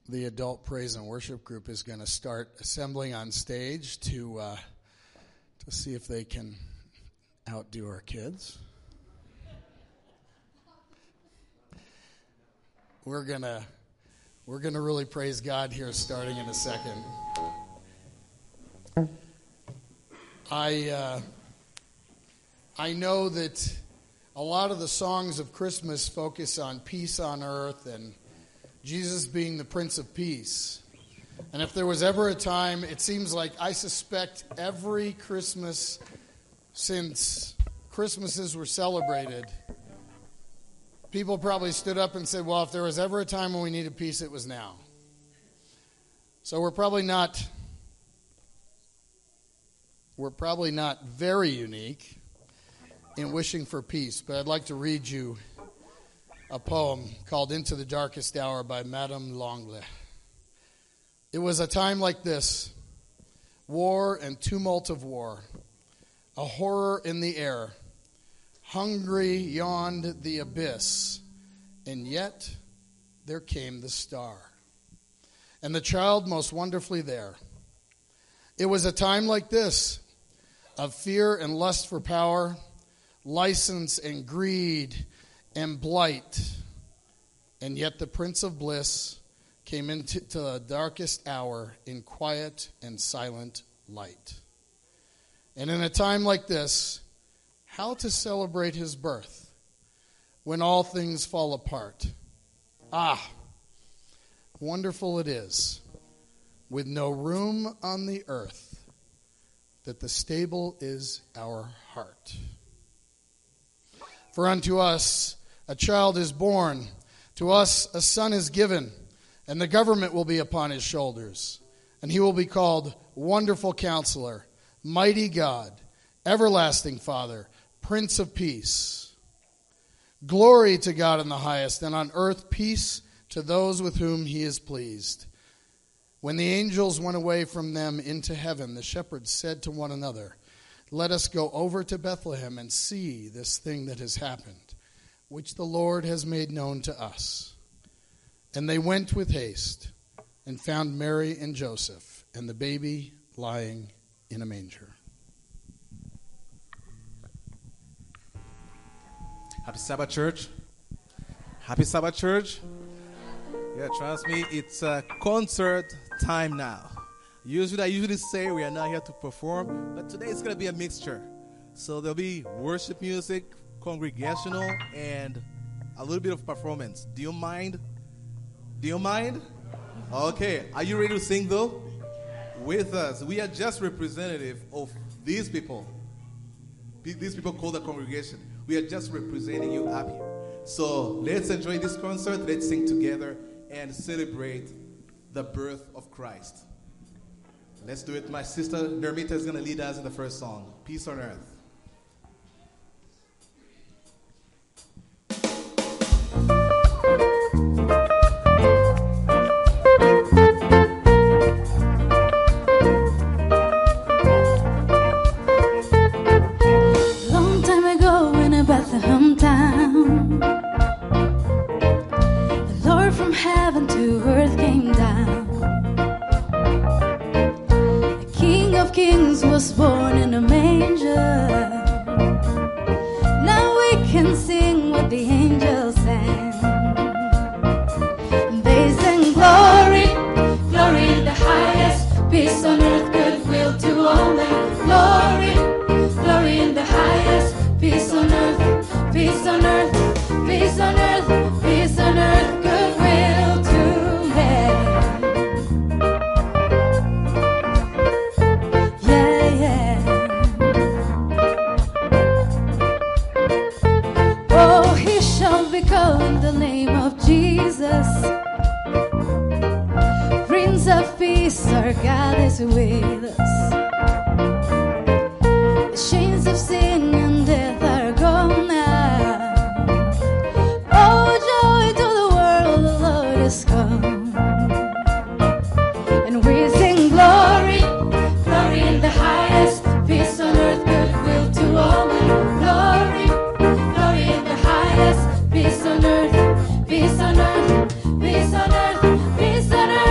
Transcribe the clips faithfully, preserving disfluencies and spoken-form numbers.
the adult praise and worship group is going to start assembling on stage to uh, to see if they can outdo our kids. We're gonna we're gonna really praise God here, starting in a second. I uh, I know that a lot of the songs of Christmas focus on peace on earth and Jesus being the Prince of Peace. And if there was ever a time, it seems like I suspect every Christmas since Christmases were celebrated, people probably stood up and said, well, if there was ever a time when we needed peace, it was now. So we're probably not, we're probably not very unique in wishing for peace. But I'd like to read you a poem called Into the Darkest Hour by Madame Langlais. It was a time like this, war and tumult of war, a horror in the air, hungry yawned the abyss, and yet there came the star, and the child most wonderfully there. It was a time like this, of fear and lust for power, license and greed and blight, and yet the Prince of Bliss came into the darkest hour in quiet and silent light. And in a time like this, how to celebrate his birth when all things fall apart? Ah, wonderful it is, with no room on the earth, that the stable is our heart. For unto us a child is born, to us a son is given, and the government will be upon his shoulders. And he will be called Wonderful Counselor, Mighty God, Everlasting Father, Prince of Peace. Glory to God in the highest, and on earth peace to those with whom he is pleased. When the angels went away from them into heaven, the shepherds said to one another, let us go over to Bethlehem and see this thing that has happened, which the Lord has made known to us. And they went with haste and found Mary and Joseph and the baby lying in a manger. Happy Sabbath, church. Happy Sabbath, church. Yeah, trust me, it's a concert time now. Usually, I usually say we are not here to perform, but today it's going to be a mixture. So there'll be worship music, congregational, and a little bit of performance. Do you mind? Do you mind? Okay, are you ready to sing though? With us, we are just representative of these people. These people called the congregation. We are just representing you up here. So let's enjoy this concert. Let's sing together and celebrate the birth of Christ. Let's do it. My sister Nermita is going to lead us in the first song, Peace on Earth. Long time ago in a Bethlehem town, the Lord from heaven to earth came down. Kings was born in a manger. Now we can sing what the angels sang. They sang glory, glory in the highest, peace on earth, goodwill to all men. Glory, glory in the highest, peace on earth, peace on earth, peace on earth, peace on earth, goodwill to men. Calling the name of Jesus, Prince of Peace, our God is with us. The chains of sin and death are gone now. Oh, joy to the world, the Lord is come. And we sing glory, glory in the highest, peace on earth, goodwill to all men. Glory, glory in the highest, peace on earth, peace on earth, peace on earth, peace on earth.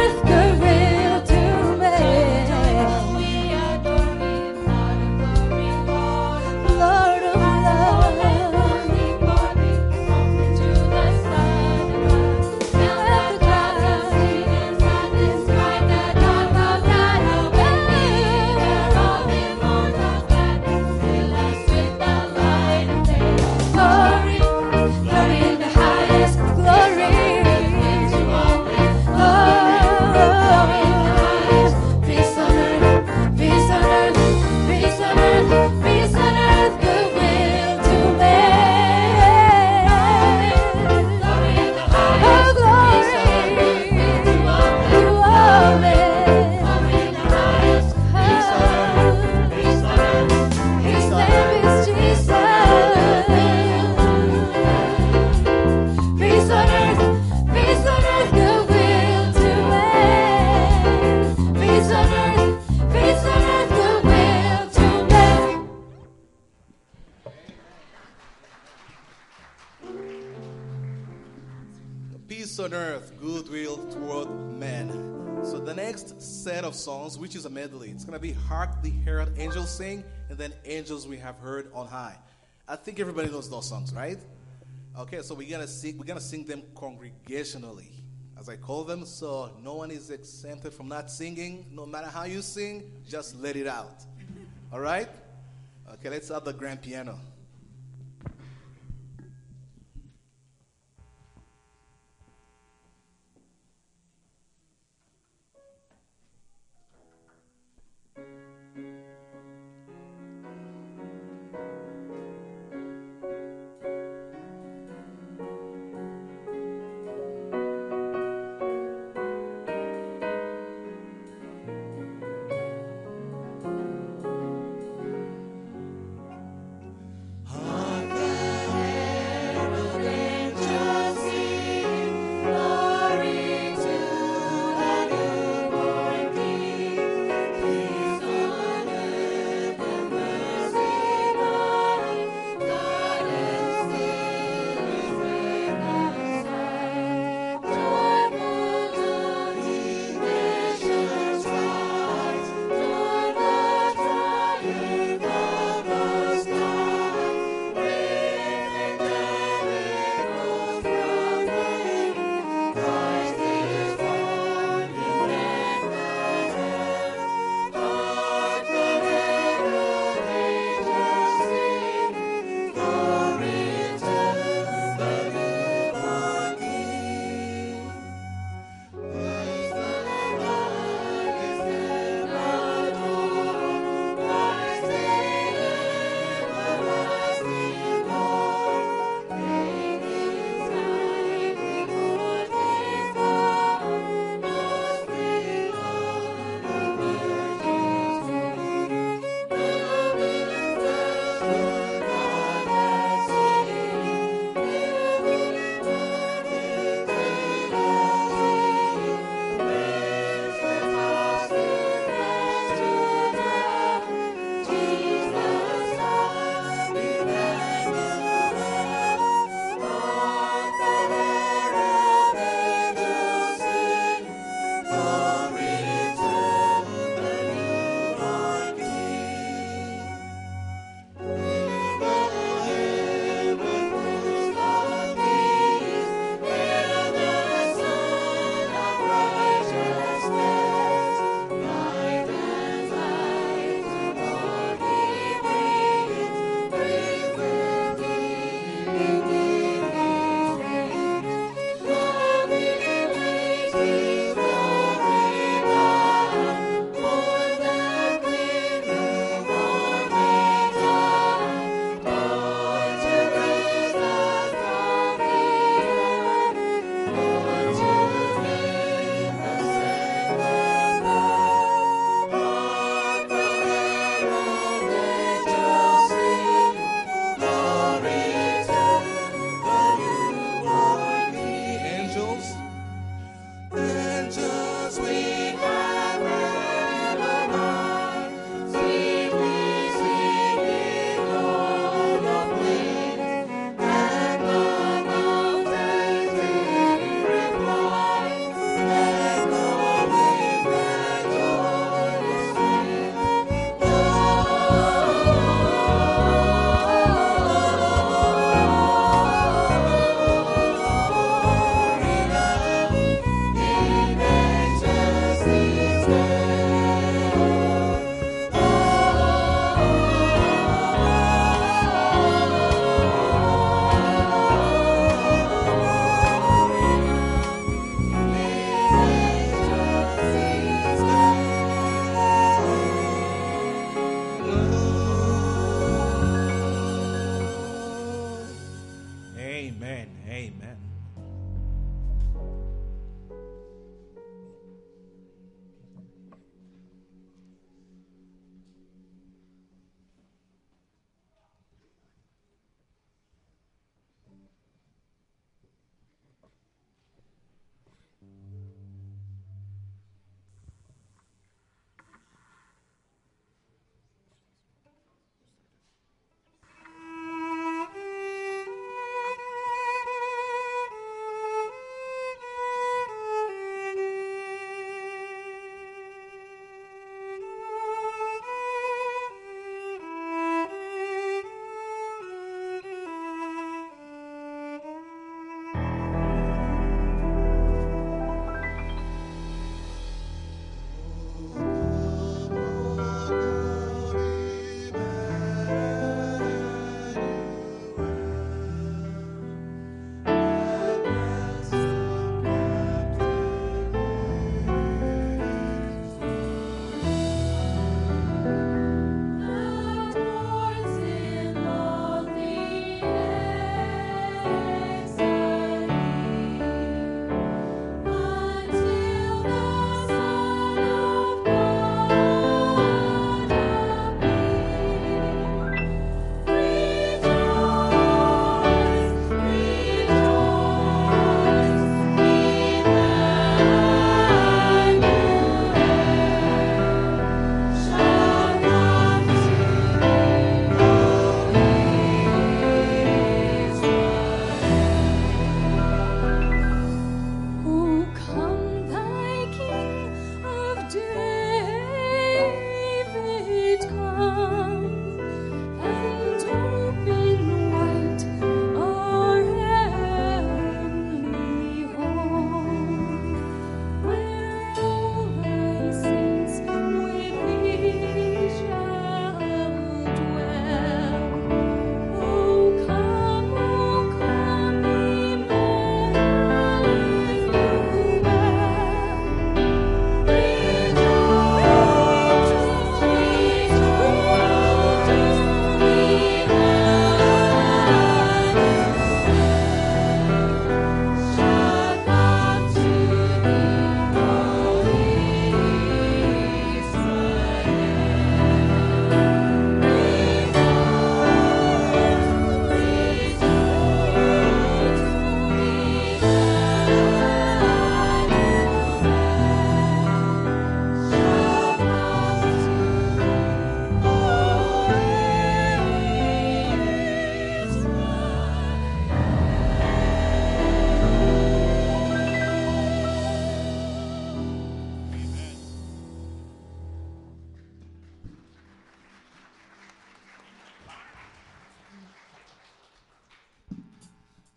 peace on earth, goodwill toward men. So the next set of songs, which is a medley, it's going to be Hark the Herald Angels Sing, and then Angels We Have Heard on High. I think everybody knows those songs, right? Okay, so we're going to sing, we're going to sing them congregationally, as I call them, so no one is exempted from not singing. No matter how you sing, just let it out. All right? Okay, let's have the grand piano.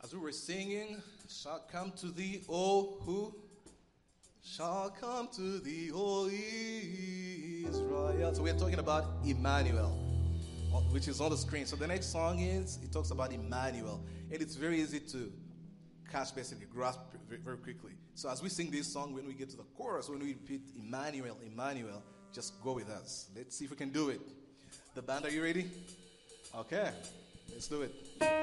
As we were singing, shall come to thee, O who? Shall come to thee, O Israel. So we're talking about Emmanuel, which is on the screen. So the next song is, it talks about Emmanuel. And it's very easy to catch, basically, grasp very, very quickly. So as we sing this song, when we get to the chorus, when we repeat Emmanuel, Emmanuel, just go with us. Let's see if we can do it. The band, are you ready? Okay, let's do it.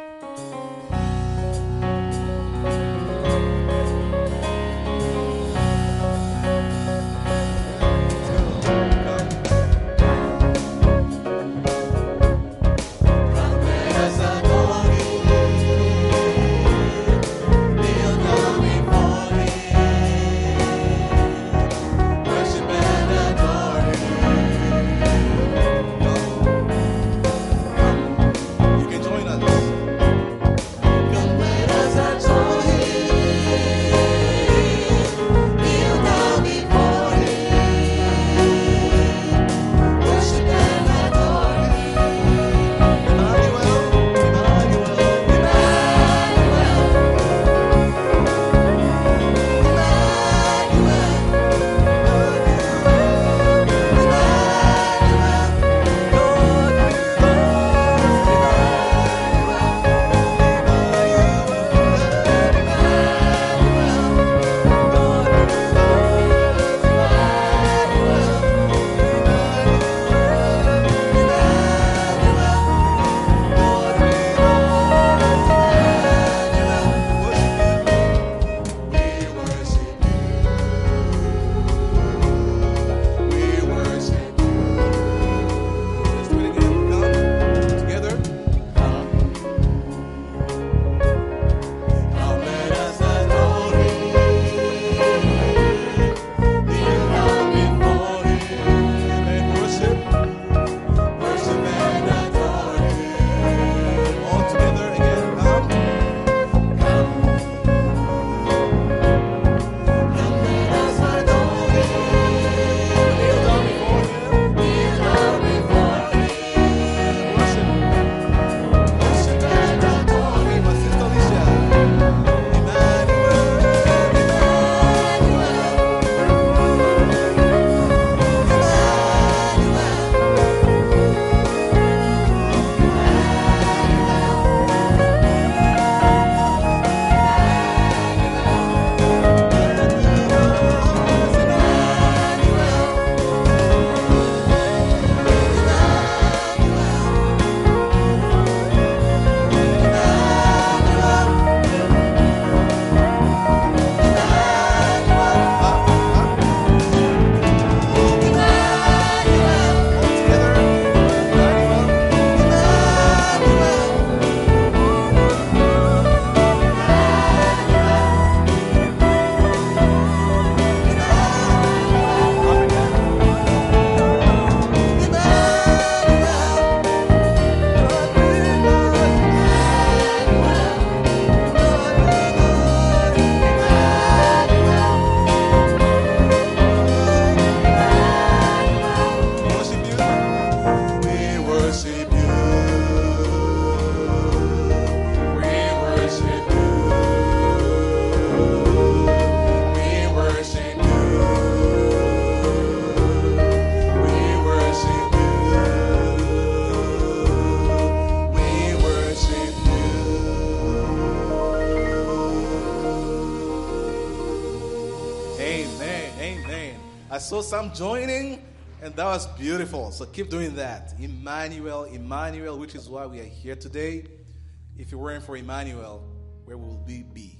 I saw some joining, and that was beautiful. So keep doing that. Emmanuel, Emmanuel, which is why we are here today. If it weren't for Emmanuel, where will we be?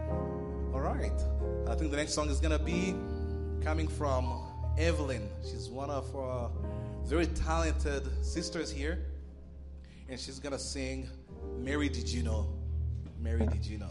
All right. I think the next song is going to be coming from Evelyn. She's one of our very talented sisters here. And she's going to sing, Mary, Did You Know? Mary, Did You Know?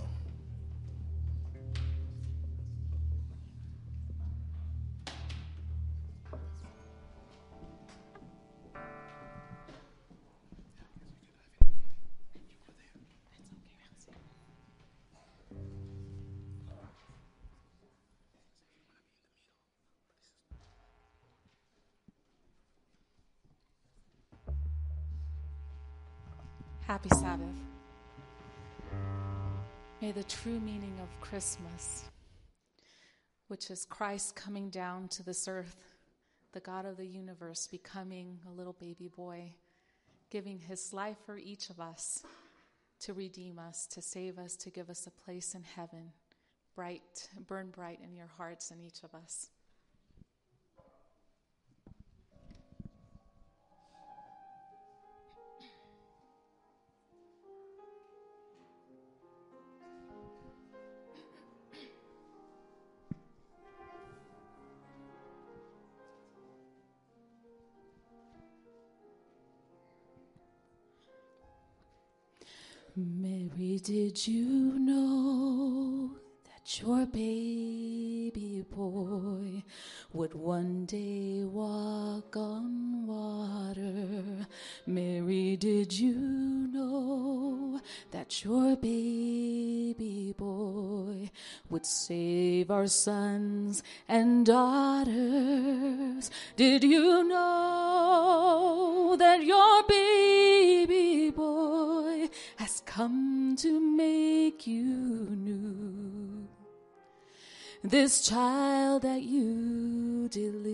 Happy Sabbath. May the true meaning of Christmas, which is Christ coming down to this earth, the God of the universe, becoming a little baby boy, giving his life for each of us to redeem us, to save us, to give us a place in heaven, bright, burn bright in your hearts and each of us. Mary, did you know that your baby boy would one day walk on water? Mary, did you know that your baby boy would save our sons and daughters? Did you know that your baby boy has come to make you new? This child that you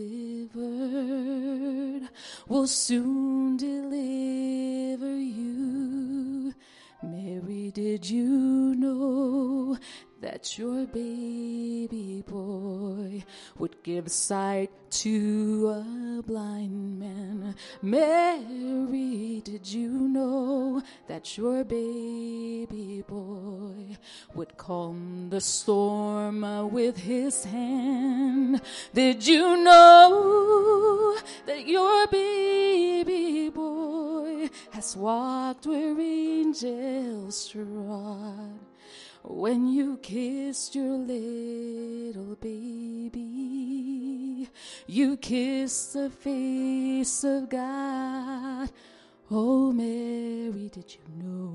delivered will soon deliver you. Mary, did you know that your baby boy would give sight to a blind man? Mary, did you know that your baby boy would calm the storm with his hand? Did you know that your baby boy has walked where angels trod? When you kissed your little baby, you kissed the face of God. Oh, Mary, did you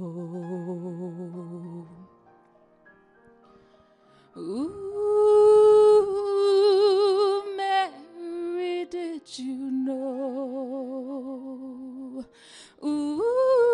know? Ooh, Mary, did you know? Ooh,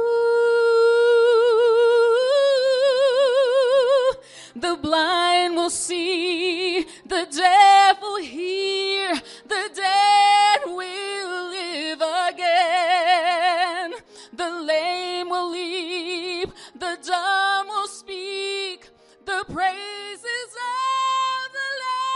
the blind will see, the deaf will hear, the dead will live again. The lame will leap, the dumb will speak, the praises of the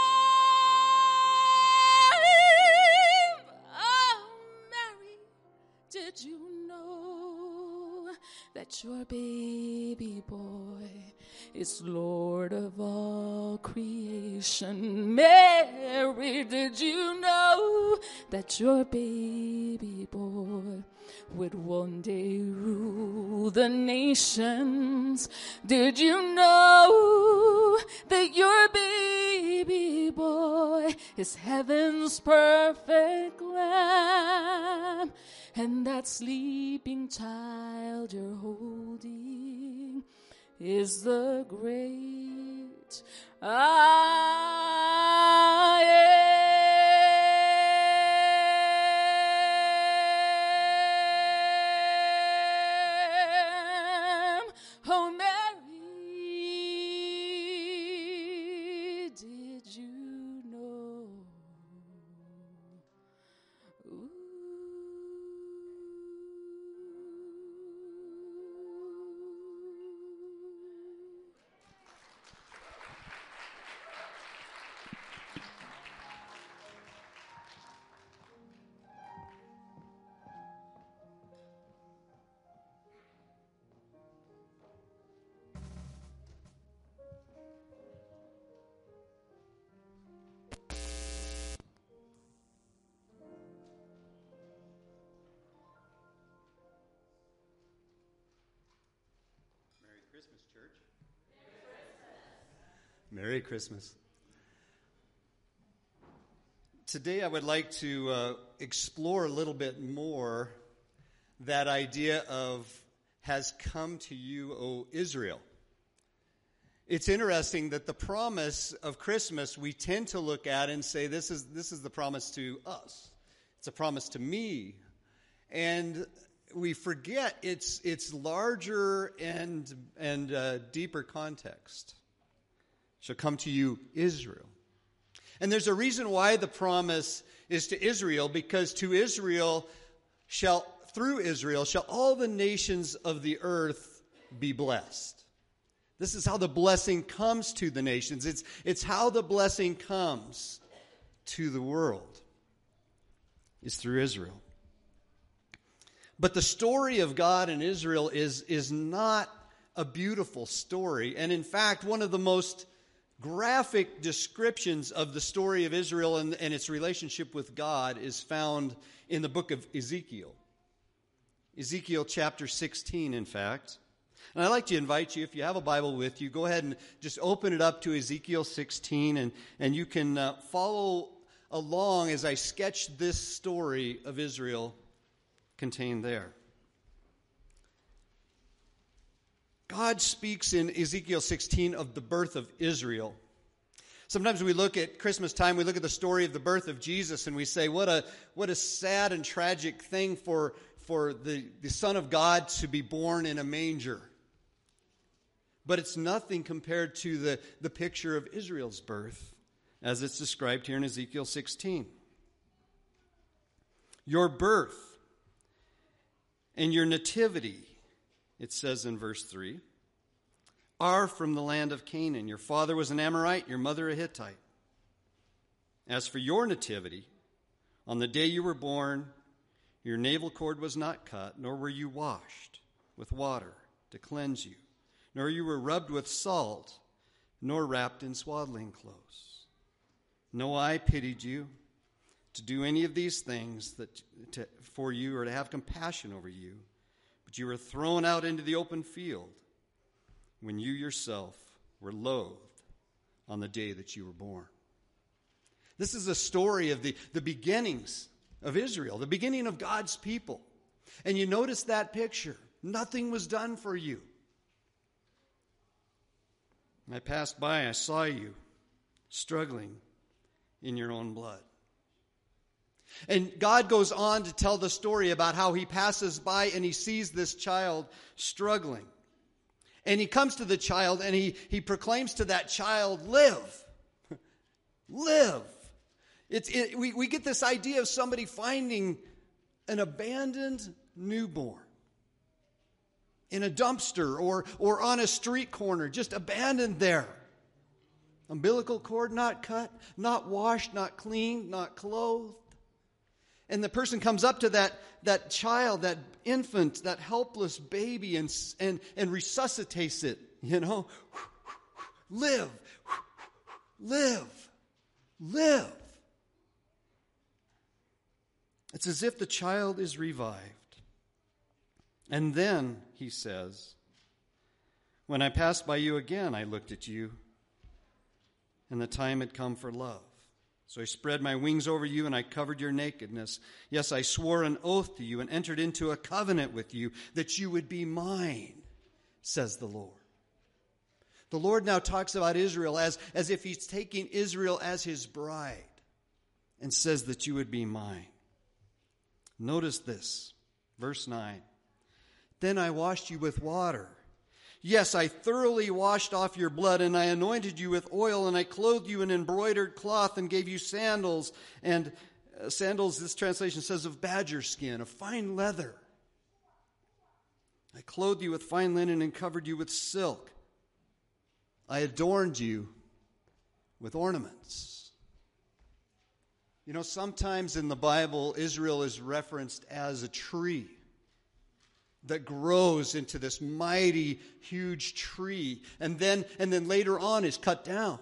Lamb. Oh, Mary, did you know that your baby boy is Lord of all creation? Mary, did you know that your baby boy would one day rule the nations? Did you know that your baby boy is heaven's perfect lamb? And that sleeping child you're holding is the great I am. Oh, Mary, did you know? Ooh. Christmas, church. Merry Christmas. Today I would like to uh, explore a little bit more that idea of has come to you, O Israel. It's interesting that the promise of Christmas we tend to look at and say this is this is the promise to us. It's a promise to me. And we forget its its larger and and uh, deeper context. Shall come to you, Israel. And there's a reason why the promise is to Israel, because to Israel shall, through Israel, shall all the nations of the earth be blessed. This is how the blessing comes to the nations. It's, it's how the blessing comes to the world, is through Israel. But the story of God and Israel is, is not a beautiful story. And in fact, one of the most graphic descriptions of the story of Israel and, and its relationship with God is found in the book of Ezekiel. Ezekiel chapter sixteen, in fact. And I'd like to invite you, if you have a Bible with you, go ahead and just open it up to Ezekiel sixteen, and, and you can uh, follow along as I sketch this story of Israel contained there. God speaks in Ezekiel sixteen of the birth of Israel. Sometimes we look at Christmas time, we look at the story of the birth of Jesus, and we say, what a what a sad and tragic thing for, for the, the Son of God to be born in a manger. But it's nothing compared to the, the picture of Israel's birth, as it's described here in Ezekiel sixteen. Your birth and your nativity, it says in verse three, are from the land of Canaan. Your father was an Amorite, your mother a Hittite. As for your nativity, on the day you were born, your navel cord was not cut, nor were you washed with water to cleanse you, nor you were rubbed with salt, nor wrapped in swaddling clothes. No eye pitied you to do any of these things that to, for you, or to have compassion over you, but you were thrown out into the open field when you yourself were loathed on the day that you were born. This is a story of the, the beginnings of Israel, the beginning of God's people. And you notice that picture. Nothing was done for you. I passed by, I saw you struggling in your own blood. And God goes on to tell the story about how he passes by and he sees this child struggling. And he comes to the child and he, he proclaims to that child, live. Live. It's, it, we, we get this idea of somebody finding an abandoned newborn in a dumpster or, or on a street corner, just abandoned there. Umbilical cord not cut, not washed, not cleaned, not clothed. And the person comes up to that, that child, that infant, that helpless baby, and, and, and resuscitates it, you know. Live, live, live. It's as if the child is revived. And then, he says, when I passed by you again, I looked at you, and the time had come for love. So I spread my wings over you, and I covered your nakedness. Yes, I swore an oath to you and entered into a covenant with you that you would be mine, says the Lord. The Lord now talks about Israel as, as if he's taking Israel as his bride and says that you would be mine. Notice this, verse nine. Then I washed you with water. Yes, I thoroughly washed off your blood, and I anointed you with oil, and I clothed you in embroidered cloth and gave you sandals. And uh, sandals, this translation says, of badger skin, of fine leather. I clothed you with fine linen and covered you with silk. I adorned you with ornaments. You know, sometimes in the Bible, Israel is referenced as a tree that grows into this mighty, huge tree, and then and then later on is cut down.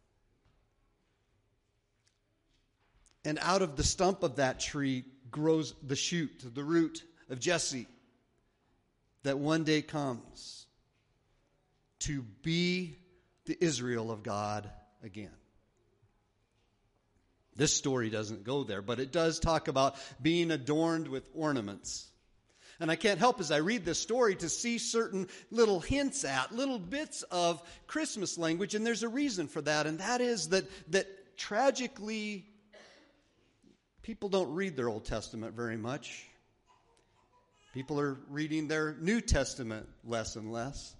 And out of the stump of that tree grows the shoot, the root of Jesse, that one day comes to be the Israel of God again. This story doesn't go there, but it does talk about being adorned with ornaments. And I can't help as I read this story to see certain little hints at, little bits of Christmas language, and there's a reason for that, and that is that, that tragically, people don't read their Old Testament very much. People are reading their New Testament less and less.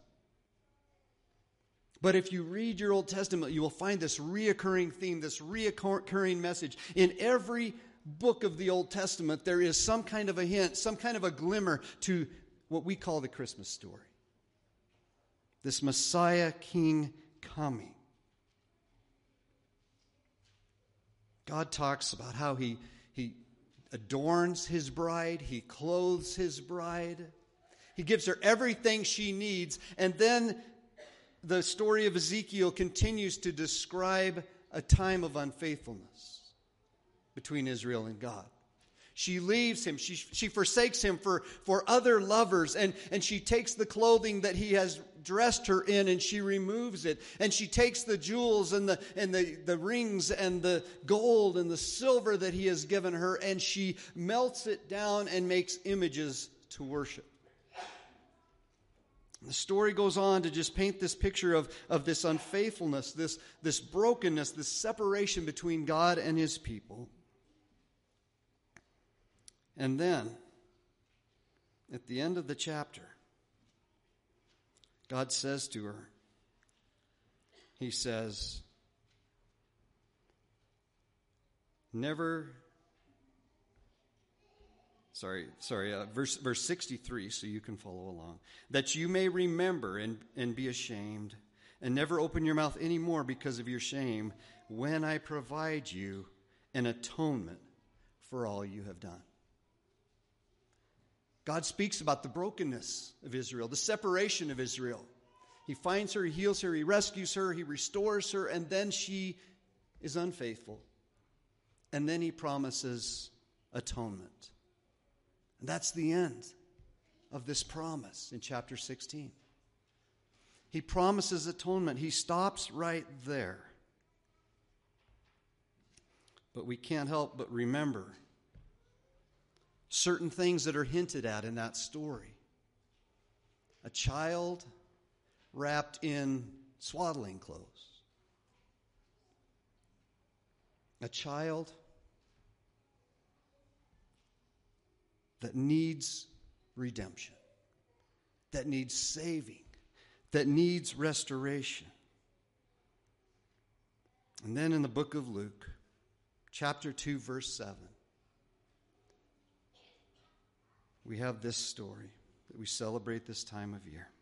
But if you read your Old Testament, you will find this reoccurring theme, this reoccurring message. In every book of the Old Testament, there is some kind of a hint, some kind of a glimmer to what we call the Christmas story. This Messiah King coming. God talks about how he, he adorns his bride, he clothes his bride, he gives her everything she needs, and then the story of Ezekiel continues to describe a time of unfaithfulness between Israel and God. She leaves him. She, she forsakes him for, for other lovers. And, and she takes the clothing that he has dressed her in and she removes it. And she takes the jewels and the, and the, the rings and the gold and the silver that he has given her, and she melts it down and makes images to worship. The story goes on to just paint this picture of, of this unfaithfulness, this, this brokenness, this separation between God and his people. And then, at the end of the chapter, God says to her, he says, never, sorry, sorry, uh, verse, verse sixty-three, so you can follow along, that you may remember and, and be ashamed, and never open your mouth anymore because of your shame, when I provide you an atonement for all you have done. God speaks about the brokenness of Israel, the separation of Israel. He finds her, he heals her, he rescues her, he restores her, and then she is unfaithful. And then he promises atonement. And that's the end of this promise in chapter sixteen. He promises atonement. He stops right there. But we can't help but remember certain things that are hinted at in that story. A child wrapped in swaddling clothes. A child that needs redemption, that needs saving, that needs restoration. And then in the book of Luke, chapter two, verse seven, we have this story that we celebrate this time of year.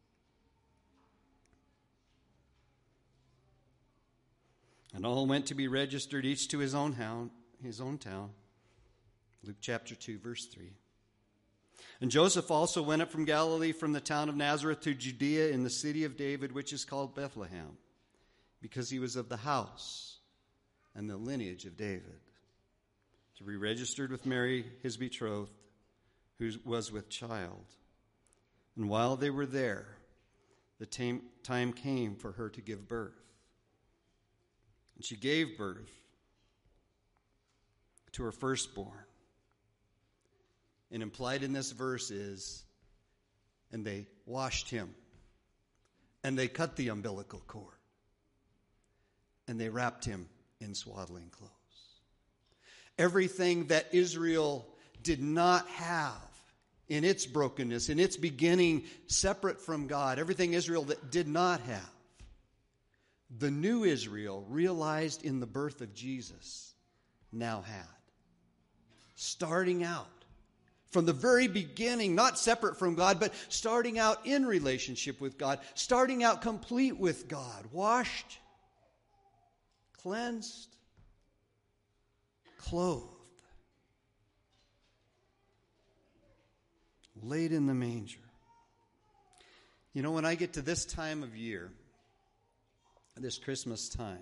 And all went to be registered, each to his own town, his own town. Luke chapter two, verse three. And Joseph also went up from Galilee, from the town of Nazareth to Judea, in the city of David, which is called Bethlehem, because he was of the house and the lineage of David, to be registered with Mary, his betrothed, who was with child. And while they were there, the time came for her to give birth. And she gave birth to her firstborn. And implied in this verse is, and they washed him, and they cut the umbilical cord, and they wrapped him in swaddling clothes. Everything that Israel did not have in its brokenness, in its beginning separate from God, everything Israel that did not have, the new Israel, realized in the birth of Jesus, now had. Starting out from the very beginning, not separate from God, but starting out in relationship with God, starting out complete with God, washed, cleansed, clothed, laid in the manger. You know, when I get to this time of year, this Christmas time,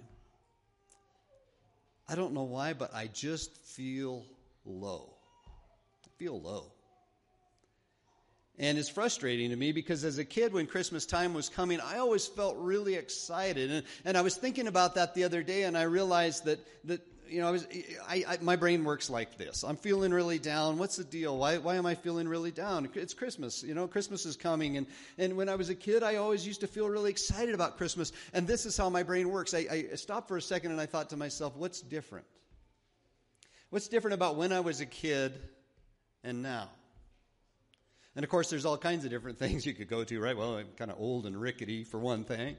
I don't know why, but I just feel low. I feel low. And it's frustrating to me because as a kid, when Christmas time was coming, I always felt really excited. And, and I was thinking about that the other day, and I realized that, that you know, I was, I, I, my brain works like this. I'm feeling really down. What's the deal? Why, why am I feeling really down? It's Christmas. You know, Christmas is coming. And, and when I was a kid, I always used to feel really excited about Christmas. And this is how my brain works. I, I stopped for a second and I thought to myself, what's different? What's different about when I was a kid and now? And of course, there's all kinds of different things you could go to, right? Well, I'm kind of old and rickety, for one thing.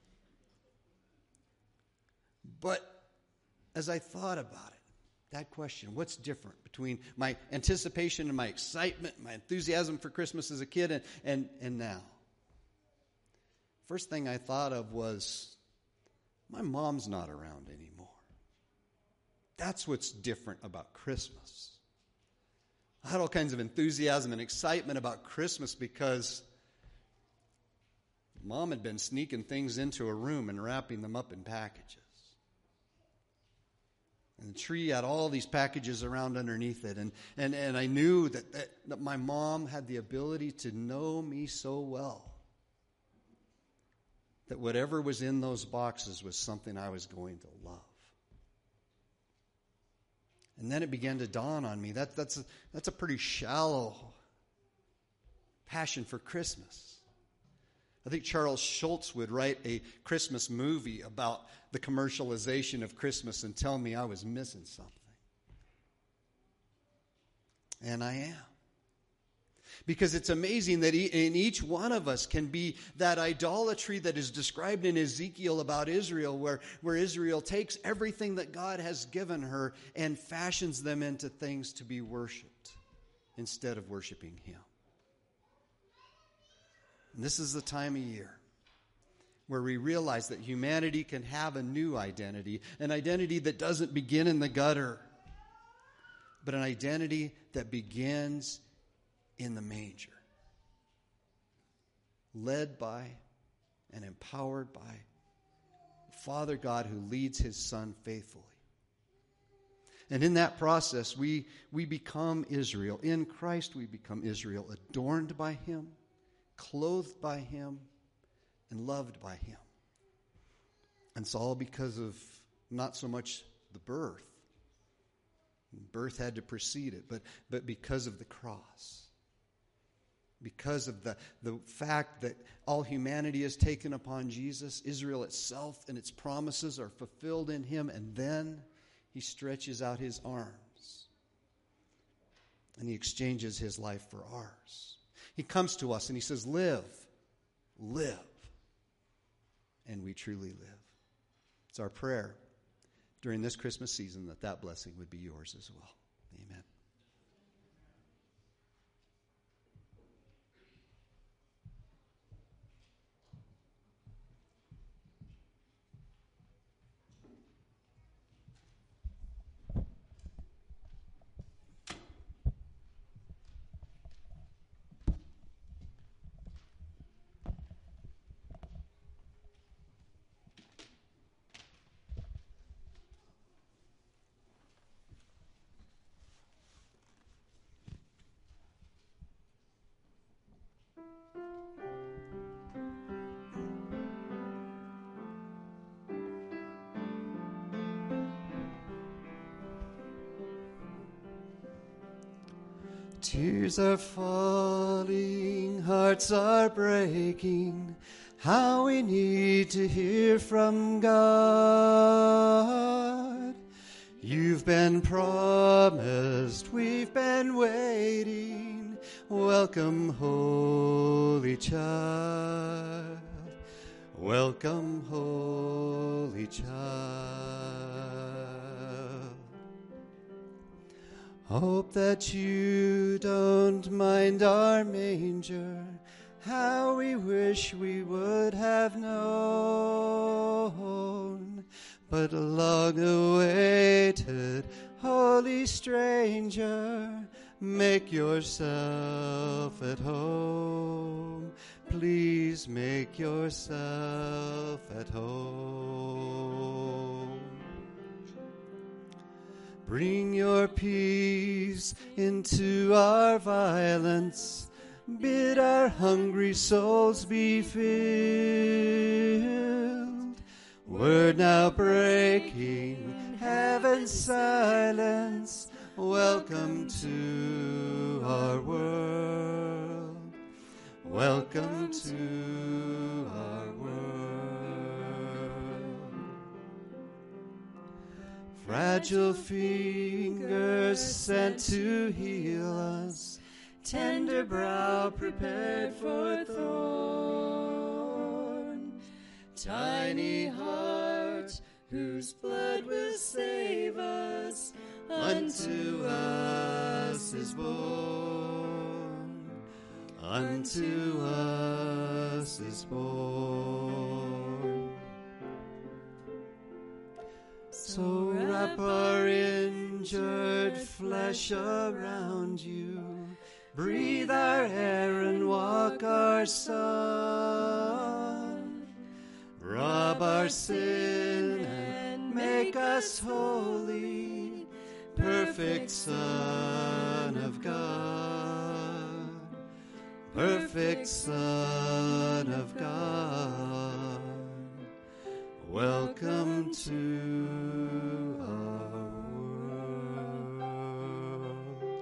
But as I thought about it, that question, what's different between my anticipation and my excitement, my enthusiasm for Christmas as a kid and, and, and now? First thing I thought of was, my mom's not around anymore. That's what's different about Christmas. I had all kinds of enthusiasm and excitement about Christmas because Mom had been sneaking things into a room and wrapping them up in packages. And the tree had all these packages around underneath it. And, and, and I knew that, that, that my mom had the ability to know me so well that whatever was in those boxes was something I was going to love. And then it began to dawn on me, that, that's, a, that's a pretty shallow passion for Christmas. I think Charles Schultz would write a Christmas movie about the commercialization of Christmas and tell me I was missing something. And I am. Because it's amazing that in each one of us can be that idolatry that is described in Ezekiel about Israel, where, where Israel takes everything that God has given her and fashions them into things to be worshipped instead of worshiping Him. And this is the time of year where we realize that humanity can have a new identity, an identity that doesn't begin in the gutter, but an identity that begins in the manger, led by and empowered by Father God who leads His Son faithfully. And in that process, we, we become Israel. In Christ, we become Israel, adorned by Him, clothed by Him, and loved by Him. And it's all because of not so much the birth. Birth had to precede it, but, but because of the cross. Because of the, the fact that all humanity is taken upon Jesus, Israel itself and its promises are fulfilled in Him, and then He stretches out His arms and He exchanges His life for ours. He comes to us and He says, live, live, and we truly live. It's our prayer during this Christmas season that that blessing would be yours as well. Amen. Tears are falling, hearts are breaking. How we need to hear from God. You've been promised, we've been waiting. Welcome, Holy Child. Welcome, Holy Child. Hope that you don't mind our manger. How we wish we would have known. But long awaited, holy stranger, make yourself at home. Please make yourself at home. Bring your peace into our violence. Bid our hungry souls be filled. Word now breaking heaven's silence. Welcome to our world. Welcome to our world. Fragile fingers sent to heal us. tender brow prepared for thorn. Tiny heart, whose blood will save us, unto us is born. Unto us is born. So wrap our injured flesh around you, breathe our air and walk our sun. Rob our sin and make us holy, perfect Son of God, perfect Son of God. Welcome to our world.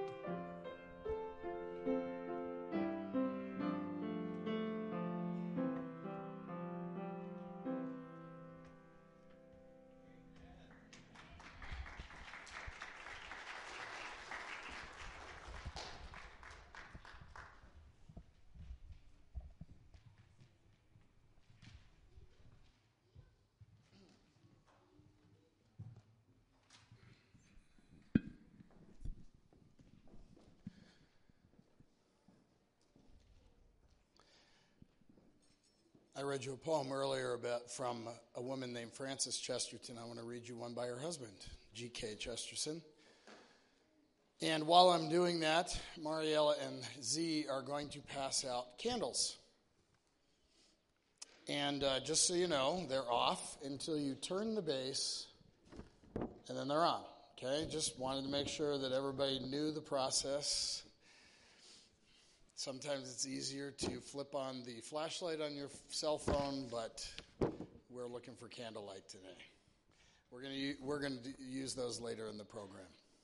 I read you a poem earlier about from a woman named Frances Chesterton. I want to read you one by her husband, G K Chesterton. And while I'm doing that, Mariella and Z are going to pass out candles. And uh, just so you know, they're off until you turn the bass, and then they're on. Okay? Just wanted to make sure that everybody knew the process. Sometimes it's easier to flip on the flashlight on your cell phone, but we're looking for candlelight today. We're going to we're going to use those later in the program.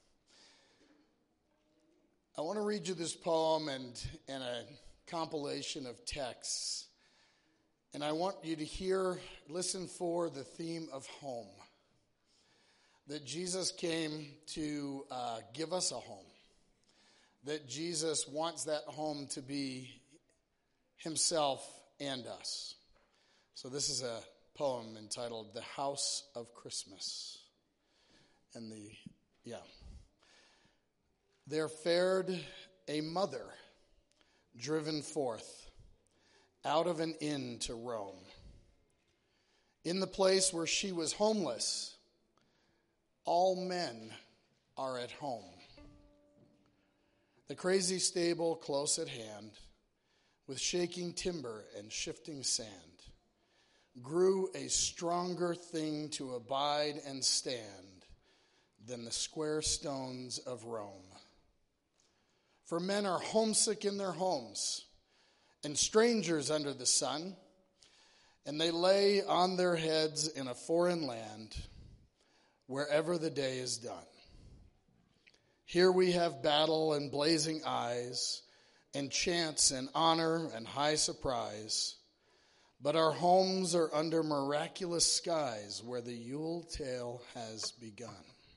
I want to read you this poem and, and a compilation of texts. And I want you to hear, listen for the theme of home. That Jesus came to uh, give us a home. That Jesus wants that home to be himself and us. So this is a poem entitled The House of Christmas. And the, yeah. There fared a mother driven forth out of an inn to roam. In the place where she was homeless, all men are at home. The crazy stable close at hand, with shaking timber and shifting sand, grew a stronger thing to abide and stand than the square stones of Rome. For men are homesick in their homes, and strangers under the sun, and they lay on their heads in a foreign land, wherever the day is done. Here we have battle and blazing eyes, and chance and honor and high surprise. But our homes are under miraculous skies where the Yule tale has begun.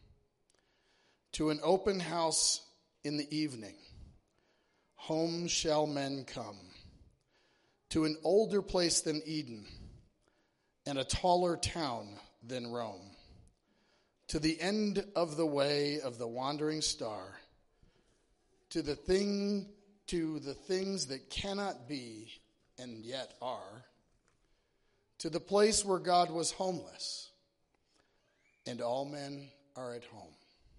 To an open house in the evening, home shall men come. To an older place than Eden, and a taller town than Rome. To the end of the way of the wandering star, to the thing, to the things that cannot be and yet are, to the place where God was homeless, and all men are at home.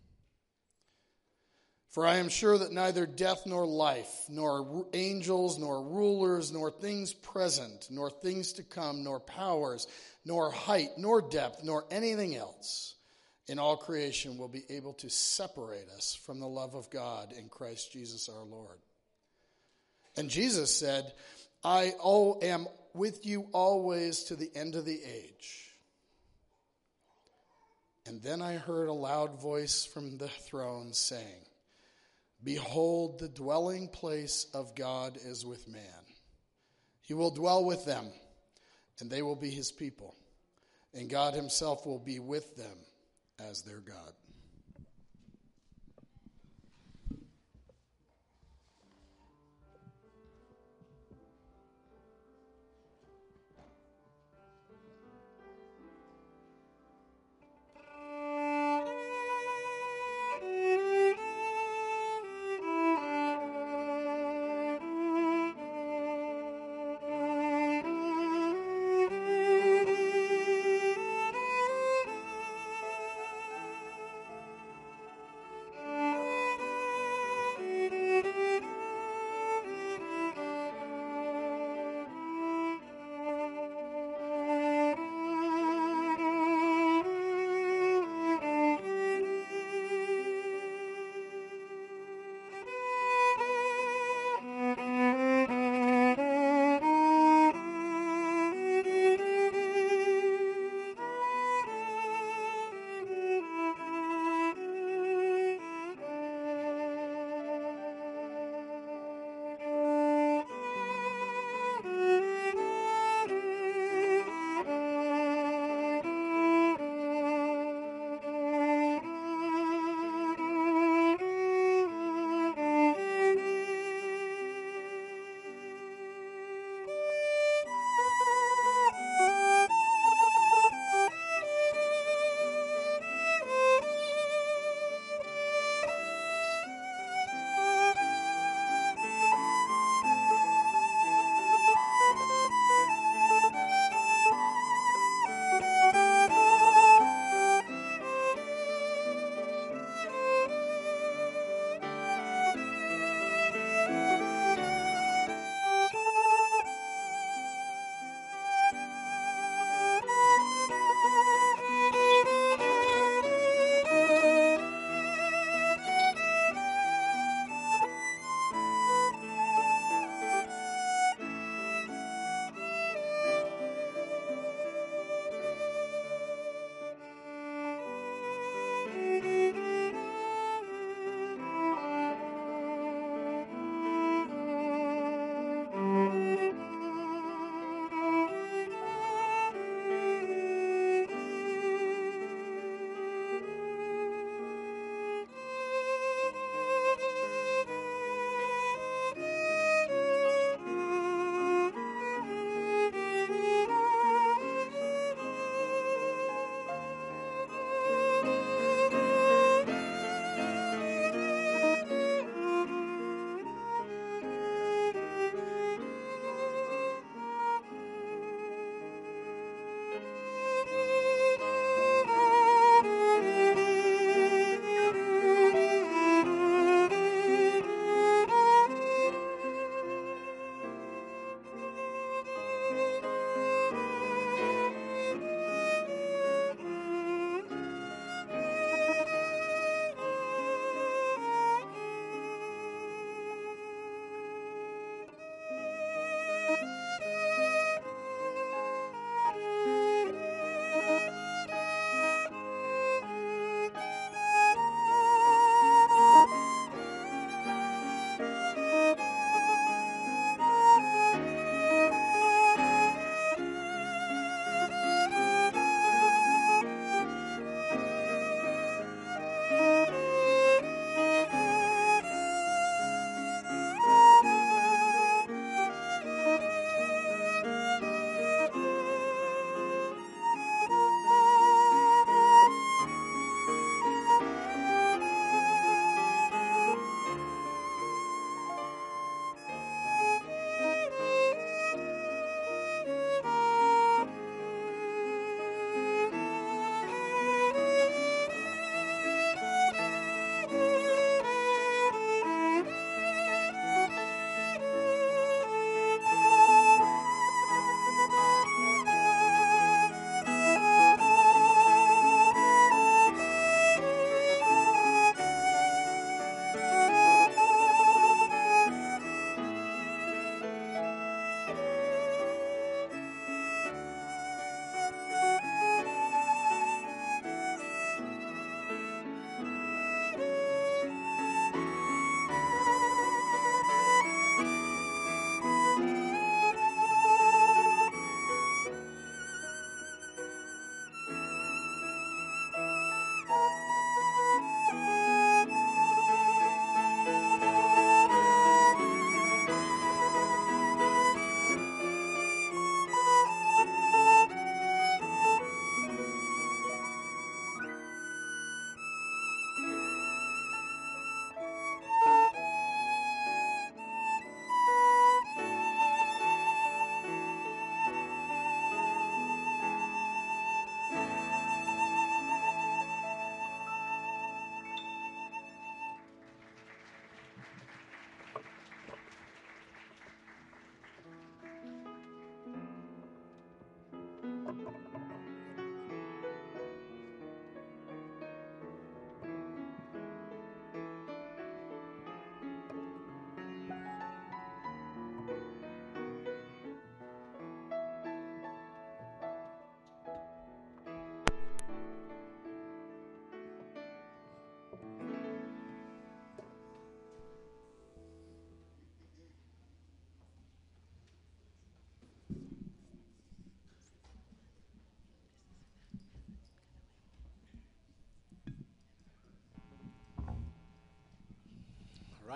For I am sure that neither death nor life, nor angels, nor rulers, nor things present, nor things to come, nor powers, nor height, nor depth, nor anything else in all creation will be able to separate us from the love of God in Christ Jesus our Lord. And Jesus said, I am with you always to the end of the age. And then I heard a loud voice from the throne saying, Behold, the dwelling place of God is with man. He will dwell with them, and they will be his people. And God himself will be with them as their God.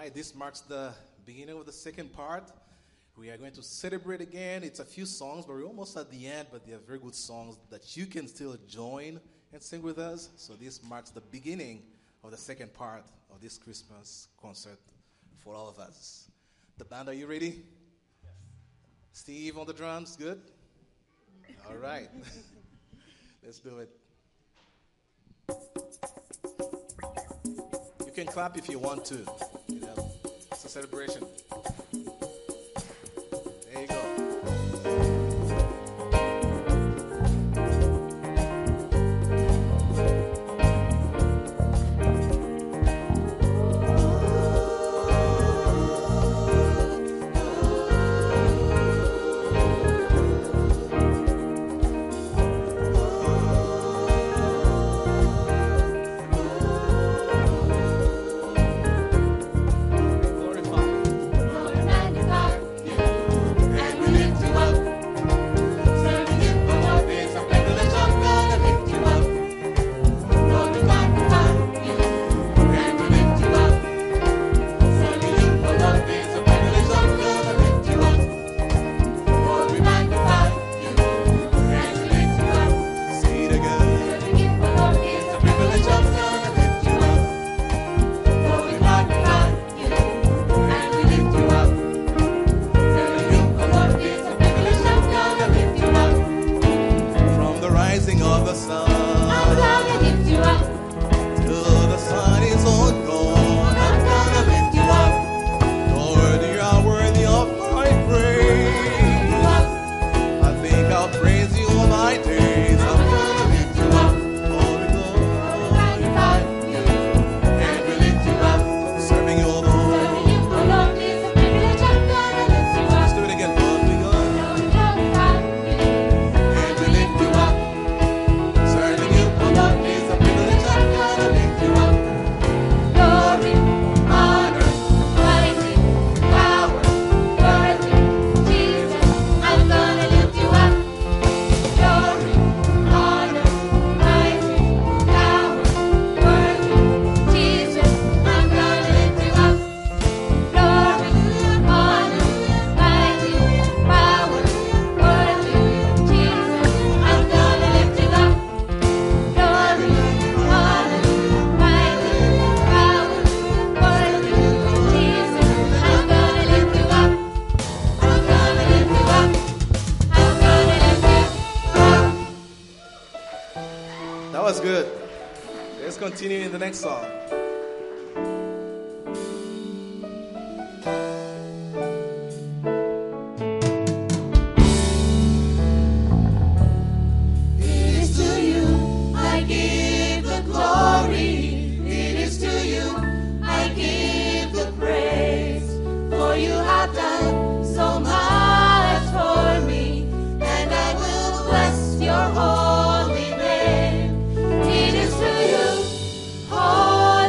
right, this marks the beginning of the second part. We are going to celebrate again. It's a few songs, but we're almost at the end, but they are very good songs that you can still join and sing with us. So this marks the beginning of the second part of this Christmas concert for all of us. The band, are you ready? Yes. Steve on the drums, good? All right. Let's do it. You can clap if you want to. You know, it's a celebration. There you go. Continue in the next song. It is to you I give the glory. It is to you I give the praise. For you have done so much for me, and I will bless your holy name. It is to you, oh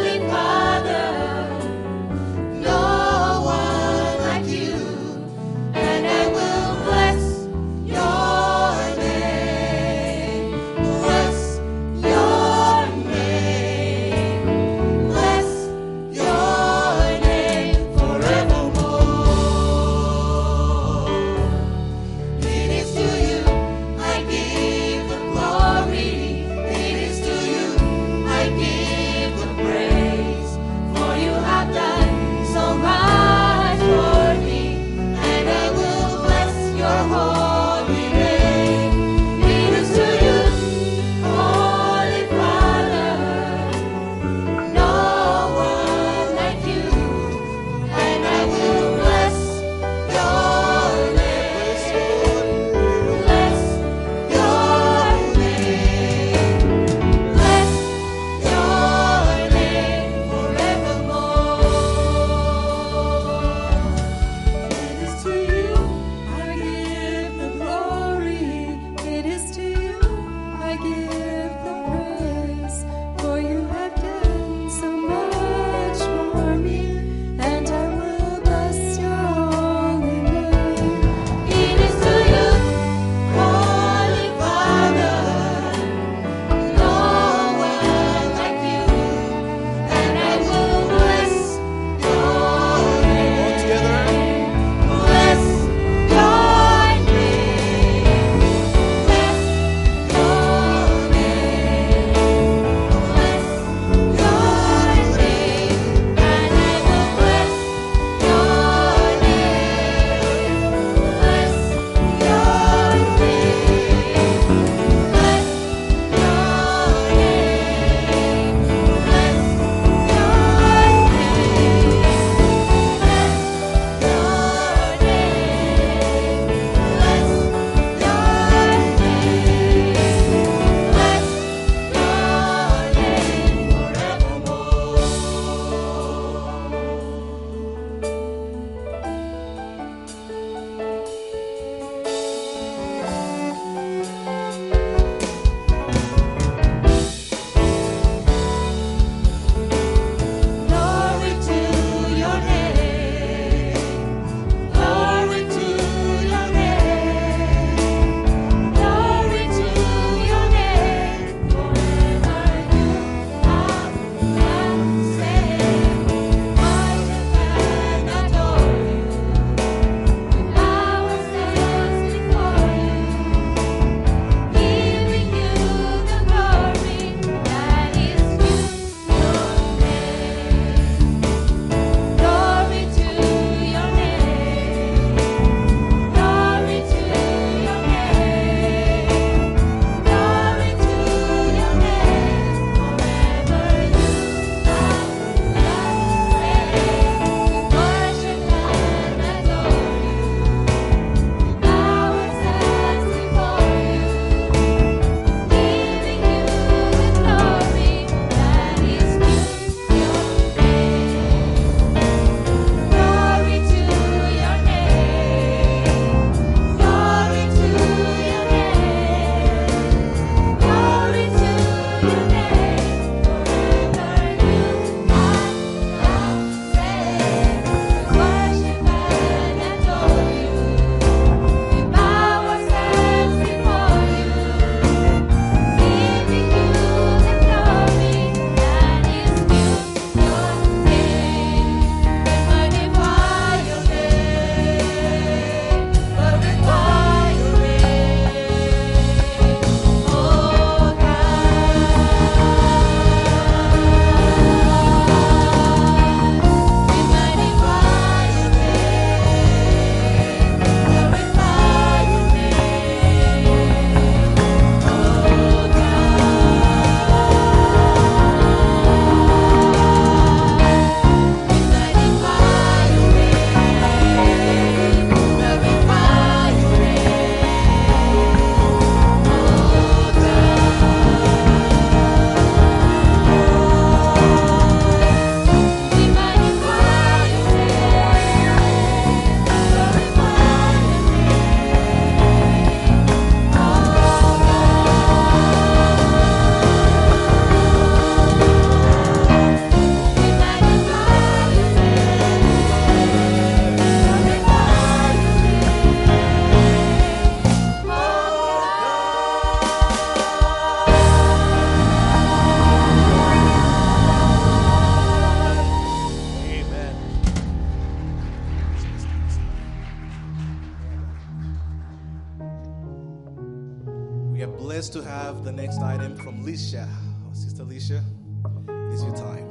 blessed to have the next item from Licia. Sister Licia, it is your time.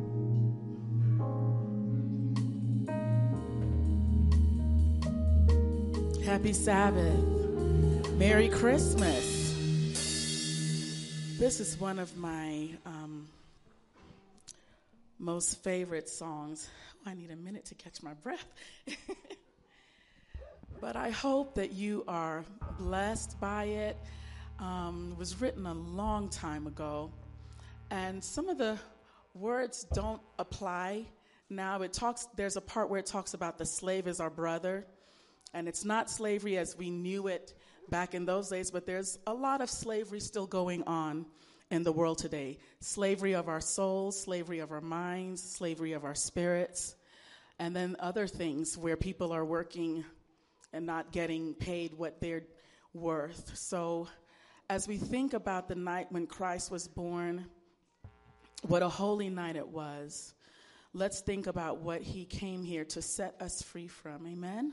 Happy Sabbath. Merry Christmas. This is one of my um, most favorite songs. Oh, I need a minute to catch my breath. But I hope that you are blessed by it. Um, it was written a long time ago, and some of the words don't apply now. It talks. There's a part where it talks about the slave is our brother, and it's not slavery as we knew it back in those days, but there's a lot of slavery still going on in the world today. Slavery of our souls, slavery of our minds, slavery of our spirits, and then other things where people are working and not getting paid what they're worth. So as we think about the night when Christ was born, what a holy night it was, let's think about what he came here to set us free from. Amen?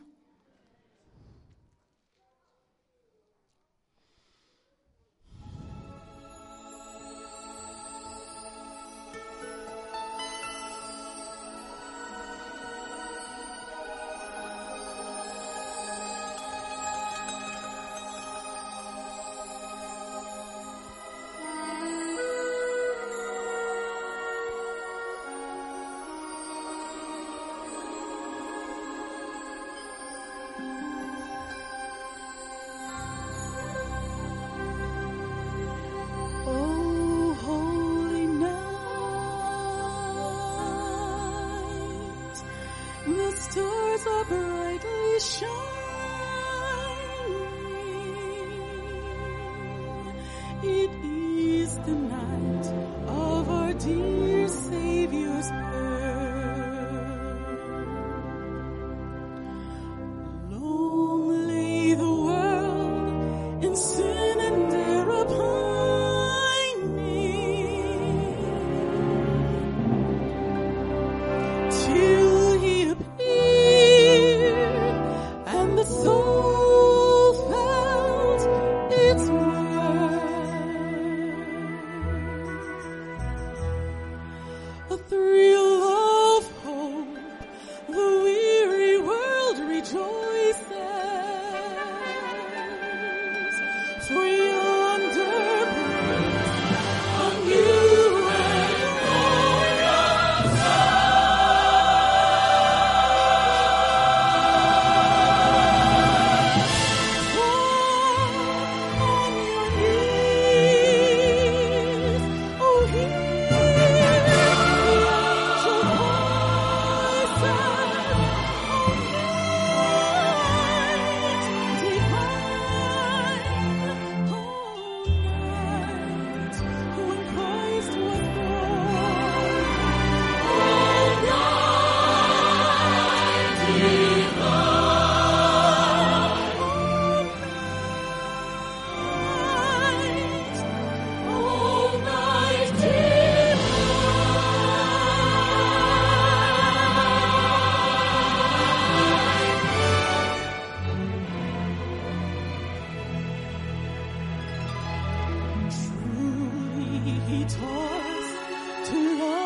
He taught us to love.